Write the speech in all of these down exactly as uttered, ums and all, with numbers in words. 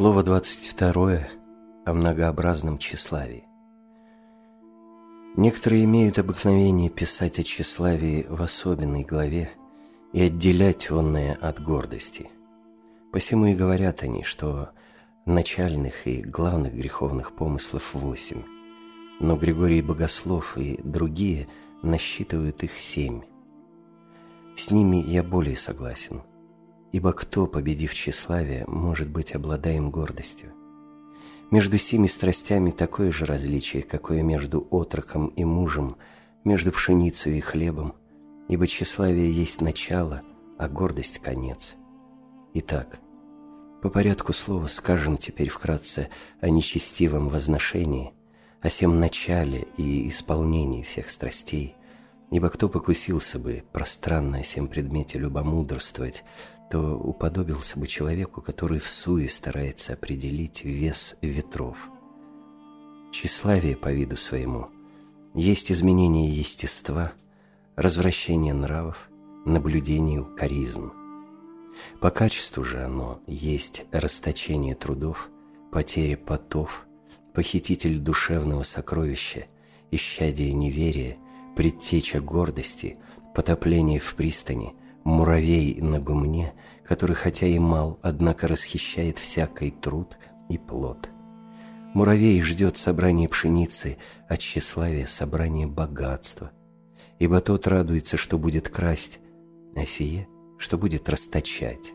Слово двадцать второе о многообразном тщеславии. Некоторые имеют обыкновение писать о тщеславии в особенной главе и отделять онное от гордости. Посему и говорят они, что начальных и главных греховных помыслов восемь, но Григорий Богослов и другие насчитывают их семь. С ними я более согласен, ибо кто, победив тщеславие, может быть обладаем гордостью? Между сими страстями такое же различие, какое между отроком и мужем, между пшеницей и хлебом, ибо тщеславие есть начало, а гордость – конец. Итак, по порядку слова скажем теперь вкратце о нечестивом возношении, о сем начале и исполнении всех страстей, ибо кто покусился бы пространно о сем предмете любомудрствовать, то уподобился бы человеку, который всуе старается определить вес ветров. Тщеславие по виду своему есть изменение естества, развращение нравов, наблюдение укоризн. По качеству же оно есть расточение трудов, потеря потов, похититель душевного сокровища, исчадие неверия, предтеча гордости, потопление в пристани, муравей на гумне, который хотя и мал, однако расхищает всякий труд и плод. Муравей ждет собрания пшеницы, а тщеславие собрания богатства, ибо тот радуется, что будет красть, а сие, что будет расточать.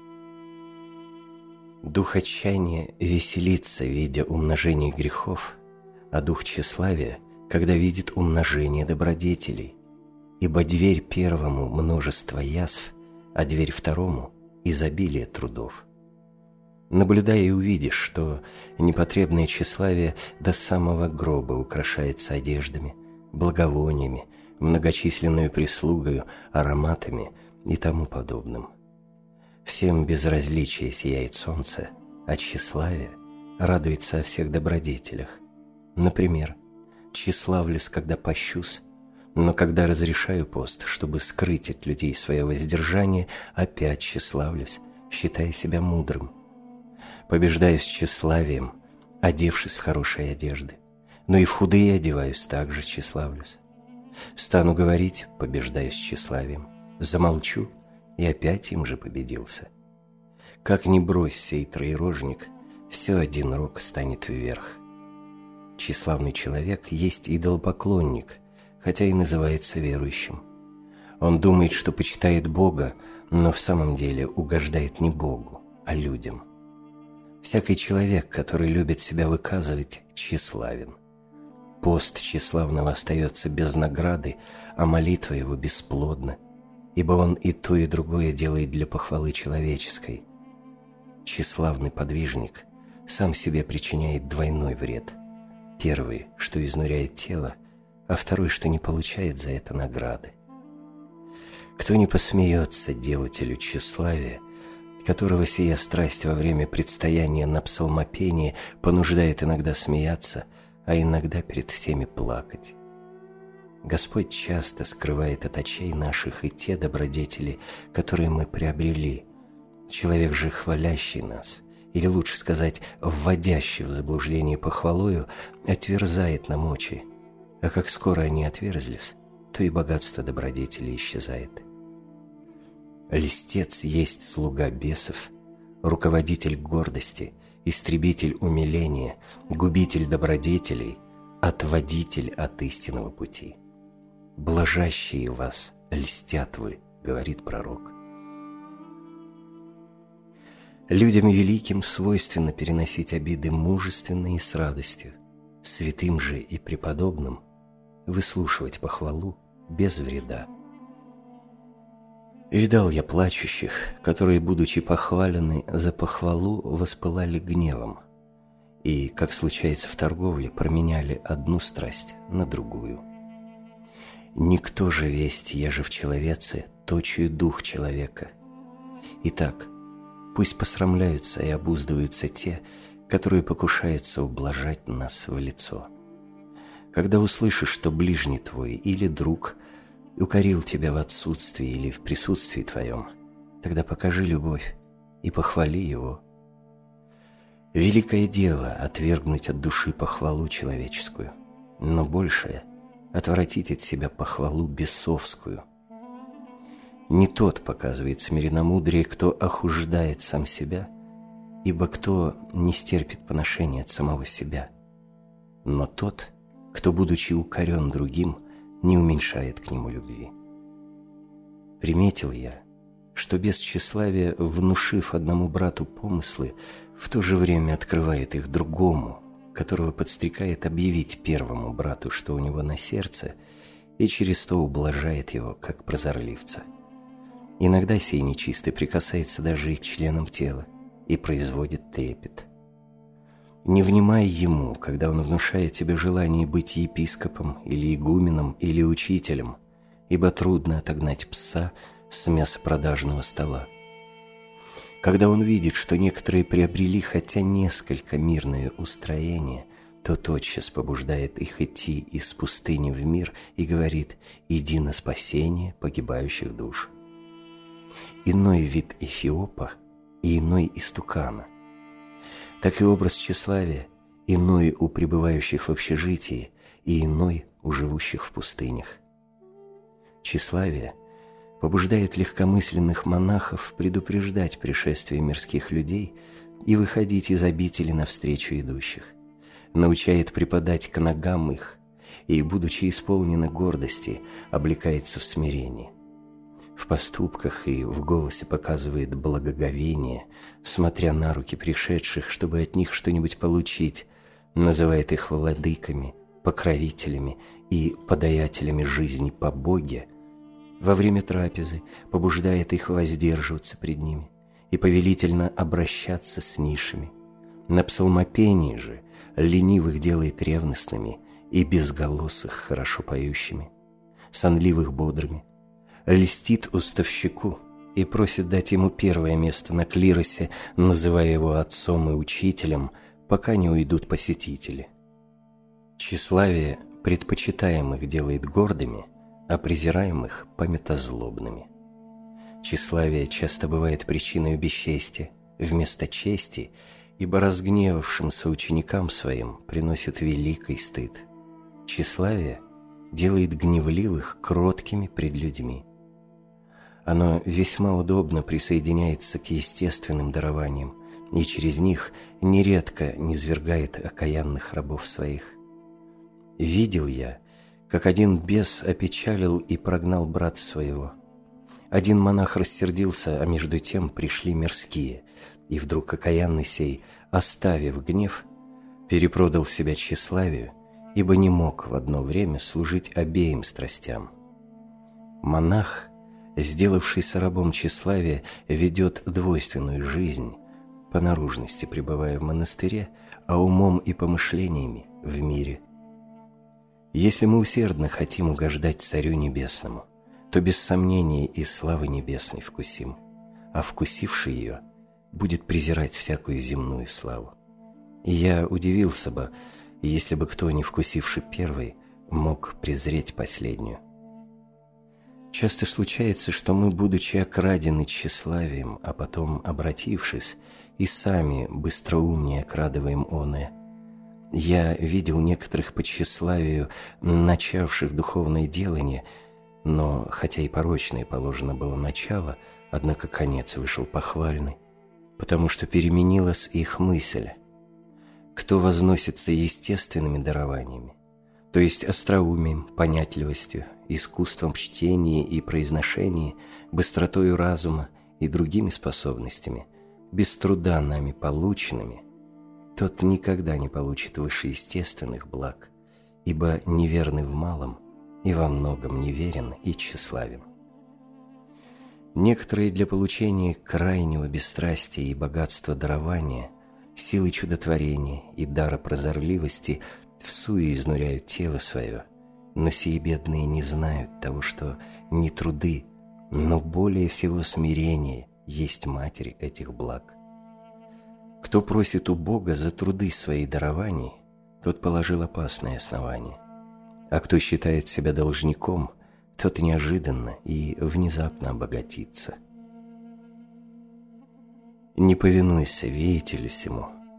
Дух отчаяния веселится, видя умножение грехов, а дух тщеславия, когда видит умножение добродетелей, ибо дверь первому множество язв, а дверь второму изобилие трудов. Наблюдай и увидишь, что непотребное тщеславие до самого гроба украшается одеждами, благовониями, многочисленной прислугою, ароматами и тому подобным. Всем безразличие сияет солнце, а тщеславие радуется о всех добродетелях. Например, тщеславлюсь, когда пощусь, но когда разрешаю пост, чтобы скрыть от людей свое воздержание, опять тщеславлюсь, считая себя мудрым. Побеждаюсь тщеславием, одевшись в хорошие одежды, но и в худые одеваюсь, также тщеславлюсь. Стану говорить, побеждаюсь тщеславием, замолчу, и опять им же победился. Как ни брось сей троерожник, все один рог станет вверх. Тщеславный человек есть идолопоклонник, хотя и называется верующим. Он думает, что почитает Бога, но в самом деле угождает не Богу, а людям. Всякий человек, который любит себя выказывать, тщеславен. Пост тщеславного остается без награды, а молитва его бесплодна, ибо он и то, и другое делает для похвалы человеческой. Тщеславный подвижник сам себе причиняет двойной вред. Первый, что изнуряет тело, а второй, что не получает за это награды. Кто не посмеется делателю тщеславия, которого сия страсть во время предстояния на псалмопении понуждает иногда смеяться, а иногда перед всеми плакать. Господь часто скрывает от очей наших и те добродетели, которые мы приобрели. Человек же, хвалящий нас, или лучше сказать, вводящий в заблуждение похвалою, отверзает нам очи, а как скоро они отверзлись, то и богатство добродетели исчезает. Льстец есть слуга бесов, руководитель гордости, истребитель умиления, губитель добродетелей, отводитель от истинного пути. «Блажащие вас, льстят вы», — говорит пророк. Людям великим свойственно переносить обиды мужественно и с радостью, святым же и преподобным выслушивать похвалу без вреда. Видал я плачущих, которые, будучи похвалены за похвалу, воспылали гневом и, как случается в торговле, променяли одну страсть на другую. Никто же весть, еже в человеце, точию дух человека. Итак, пусть посрамляются и обуздываются те, которые покушаются ублажать нас в лицо. Когда услышишь, что ближний твой или друг укорил тебя в отсутствии или в присутствии твоем, тогда покажи любовь и похвали его. Великое дело — отвергнуть от души похвалу человеческую, но большее — отвратить от себя похвалу бесовскую. Не тот показывает смиренномудрие, кто охуждает сам себя, ибо кто не стерпит поношения от самого себя, но тот, кто, будучи укорен другим, не уменьшает к нему любви. Приметил я, что без тщеславия, внушив одному брату помыслы, в то же время открывает их другому, которого подстрекает объявить первому брату, что у него на сердце, и через то ублажает его, как прозорливца. Иногда сей нечистый прикасается даже и к членам тела и производит трепет. Не внимай ему, когда он внушает тебе желание быть епископом или игуменом или учителем, ибо трудно отогнать пса с мясопродажного стола. Когда он видит, что некоторые приобрели хотя несколько мирное устроение, то тотчас побуждает их идти из пустыни в мир и говорит: «Иди на спасение погибающих душ». Иной вид Эфиопа и иной истукана. Так и образ тщеславия иной у пребывающих в общежитии и иной у живущих в пустынях. Тщеславие побуждает легкомысленных монахов предупреждать пришествие мирских людей и выходить из обители навстречу идущих, научает припадать к ногам их и, будучи исполнено гордости, облекается в смирение. В поступках и в голосе показывает благоговение, смотря на руки пришедших, чтобы от них что-нибудь получить, называет их владыками, покровителями и подаятелями жизни по Боге. Во время трапезы побуждает их воздерживаться пред ними и повелительно обращаться с низшими. На псалмопении же ленивых делает ревностными и безголосых хорошо поющими, сонливых бодрыми, льстит уставщику и просит дать ему первое место на клиросе, называя его отцом и учителем, пока не уйдут посетители. Тщеславие предпочитаемых делает гордыми, а презираемых – памятозлобными. Тщеславие часто бывает причиной бесчестия вместо чести, ибо разгневавшимся ученикам своим приносит великий стыд. Тщеславие делает гневливых кроткими пред людьми. Оно весьма удобно присоединяется к естественным дарованиям и через них нередко низвергает окаянных рабов своих. Видел я, как один бес опечалил и прогнал брата своего. Один монах рассердился, а между тем пришли мирские, и вдруг окаянный сей, оставив гнев, перепродал себя тщеславию, ибо не мог в одно время служить обеим страстям. Монах, сделавшийся рабом тщеславия, ведет двойственную жизнь, по наружности пребывая в монастыре, а умом и помышлениями в мире. Если мы усердно хотим угождать Царю Небесному, то без сомнения и славы небесной вкусим, а вкусивший ее будет презирать всякую земную славу. И я удивился бы, если бы кто, не вкусивший первой, мог презреть последнюю. Часто случается, что мы, будучи окрадены тщеславием, а потом, обратившись, и сами быстроумнее окрадываем оное. Я видел некоторых по тщеславию, начавших духовное делание, но, хотя и порочное положено было начало, однако конец вышел похвальный, потому что переменилась их мысль. Кто возносится естественными дарованиями, то есть остроумием, понятливостью, искусством чтения и произношения, быстротою разума и другими способностями, без труда нами полученными, тот никогда не получит вышеестественных благ, ибо неверный в малом и во многом неверен и тщеславен. Некоторые для получения крайнего бесстрастия и богатства дарования, силы чудотворения и дара прозорливости всуе изнуряют тело свое, но сии бедные не знают того, что не труды, но более всего смирение есть матерь этих благ. Кто просит у Бога за труды свои дарований, тот положил опасное основание, а кто считает себя должником, тот неожиданно и внезапно обогатится. Не повинуйся веятелю сему,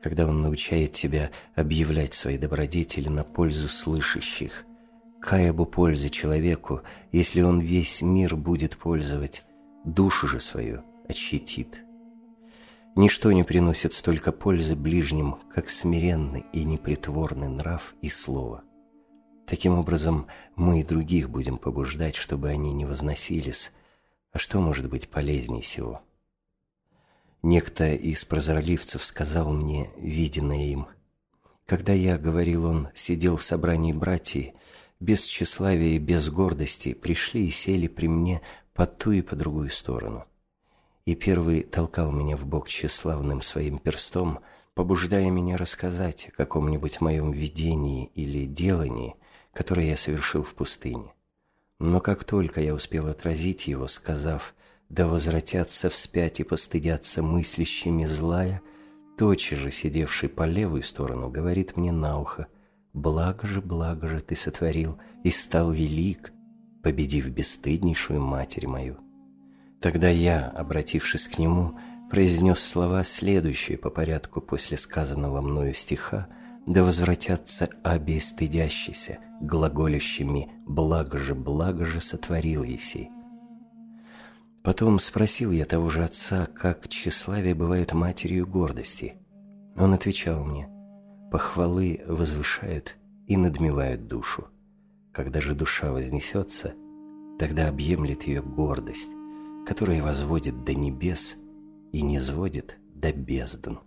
когда Он научает тебя объявлять свои добродетели на пользу слышащих, кая бы пользы человеку, если он весь мир будет пользовать, душу же свою отщитит. Ничто не приносит столько пользы ближним, как смиренный и непритворный нрав и слово. Таким образом, мы и других будем побуждать, чтобы они не возносились, а что может быть полезней сего? Некто из прозорливцев сказал мне, виденное им: когда я, говорил он, сидел в собрании братьев, без тщеславия и без гордости пришли и сели при мне по ту и по другую сторону. И первый толкал меня в бок тщеславным своим перстом, побуждая меня рассказать о каком-нибудь моем видении или делании, которое я совершил в пустыне. Но как только я успел отразить его, сказав: «Да возвратятся вспять и постыдятся мыслящими злая», тотчас же сидевший по левую сторону говорит мне на ухо: «Благо же, благо же ты сотворил и стал велик, победив бесстыднейшую матерь мою». Тогда я, обратившись к нему, произнес слова, следующие по порядку после сказанного мною стиха: «Да возвратятся обе стыдящиеся, глаголящими: благо же, благо же сотворил еси». Потом спросил я того же отца, как тщеславие бывает матерью гордости. Он отвечал мне: «Похвалы возвышают и надмевают душу. Когда же душа вознесется, тогда объемлет ее гордость, которая возводит до небес и низводит до бездн».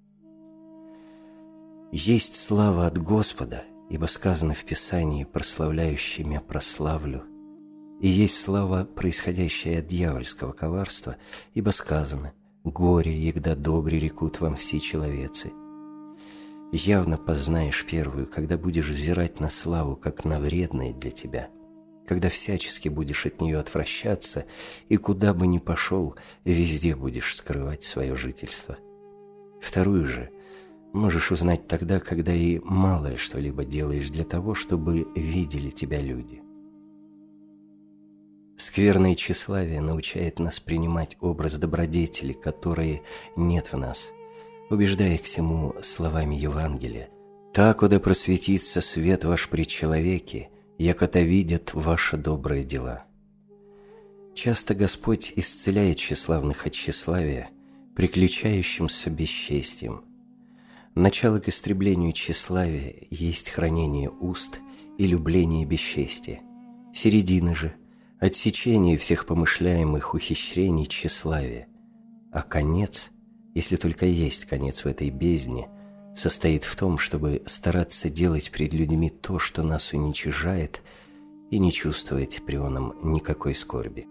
Есть слава от Господа, ибо сказано в Писании: «Прославляющий мя прославлю». И есть слава, происходящая от дьявольского коварства, ибо сказано: «Горе, егда добре рекут вам все человецы». Явно познаешь первую, когда будешь взирать на славу, как на вредное для тебя, когда всячески будешь от нее отвращаться, и куда бы ни пошел, везде будешь скрывать свое жительство. Вторую же можешь узнать тогда, когда и малое что-либо делаешь для того, чтобы видели тебя люди. Скверное тщеславие научает нас принимать образ добродетели, которые нет в нас, убеждая к всему словами Евангелия: «Так да просветится свет ваш при человеке, якото видят ваши добрые дела». Часто Господь исцеляет тщеславных от тщеславия, приключающимся бесчестием. Начало к истреблению тщеславия есть хранение уст и любление бесчестия. Середина же – отсечение всех помышляемых ухищрений тщеславия. А конец, если только есть конец в этой бездне, состоит в том, чтобы стараться делать пред людьми то, что нас уничижает, и не чувствовать при оном никакой скорби.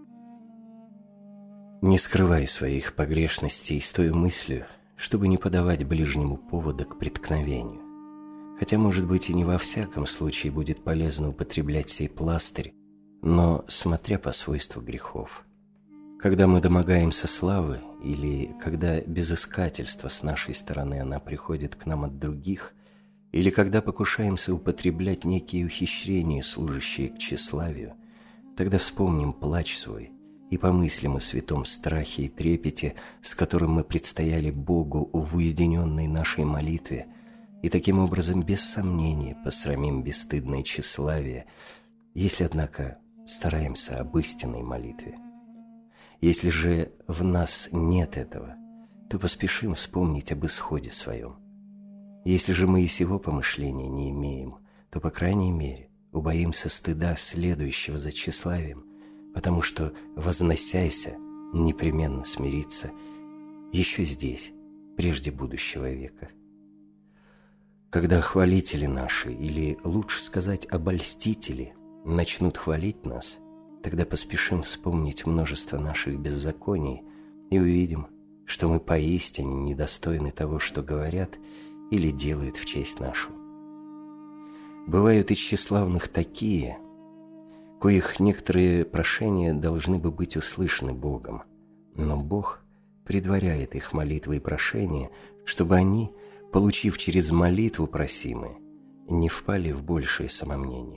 Не скрывай своих погрешностей с той мыслью, чтобы не подавать ближнему повода к преткновению. Хотя, может быть, и не во всяком случае будет полезно употреблять сей пластырь, но смотря по свойству грехов. Когда мы домогаемся славы, или когда без искательства с нашей стороны она приходит к нам от других, или когда покушаемся употреблять некие ухищрения, служащие к тщеславию, тогда вспомним плач свой и помыслим о святом страхе и трепете, с которым мы предстояли Богу в уединенной нашей молитве, и таким образом без сомнения посрамим бесстыдное тщеславие, если, однако, стараемся об истинной молитве. Если же в нас нет этого, то поспешим вспомнить об исходе своем. Если же мы и сего помышления не имеем, то, по крайней мере, убоимся стыда следующего за тщеславием, потому что, возносяйся, непременно смириться еще здесь, прежде будущего века. Когда хвалители наши, или лучше сказать обольстители, начнут хвалить нас, тогда поспешим вспомнить множество наших беззаконий и увидим, что мы поистине недостойны того, что говорят или делают в честь нашу. Бывают и тщеславных такие, коих некоторые прошения должны бы быть услышаны Богом, но Бог предваряет их молитвы и прошения, чтобы они, получив через молитву просимые, не впали в большее самомнение.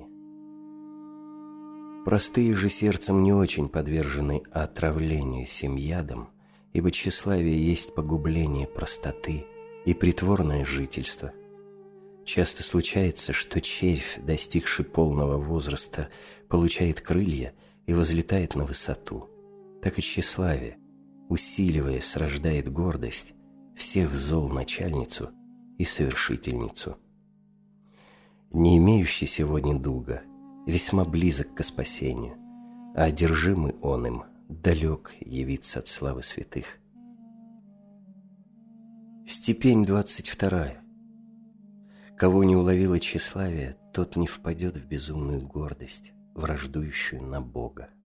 Простые же сердцем не очень подвержены отравлению сим ядом, ибо тщеславие есть погубление простоты и притворное жительство. Часто случается, что червь, достигший полного возраста, получает крылья и возлетает на высоту. Так и тщеславие, усиливаясь, рождает гордость, всех зол начальницу и совершительницу. Не имеющий сегодня дуга весьма близок к спасению, а одержимый он им далек явиться от славы святых. Степень двадцать вторая. Кого не уловило тщеславие, тот не впадет в безумную гордость, враждующую на Бога.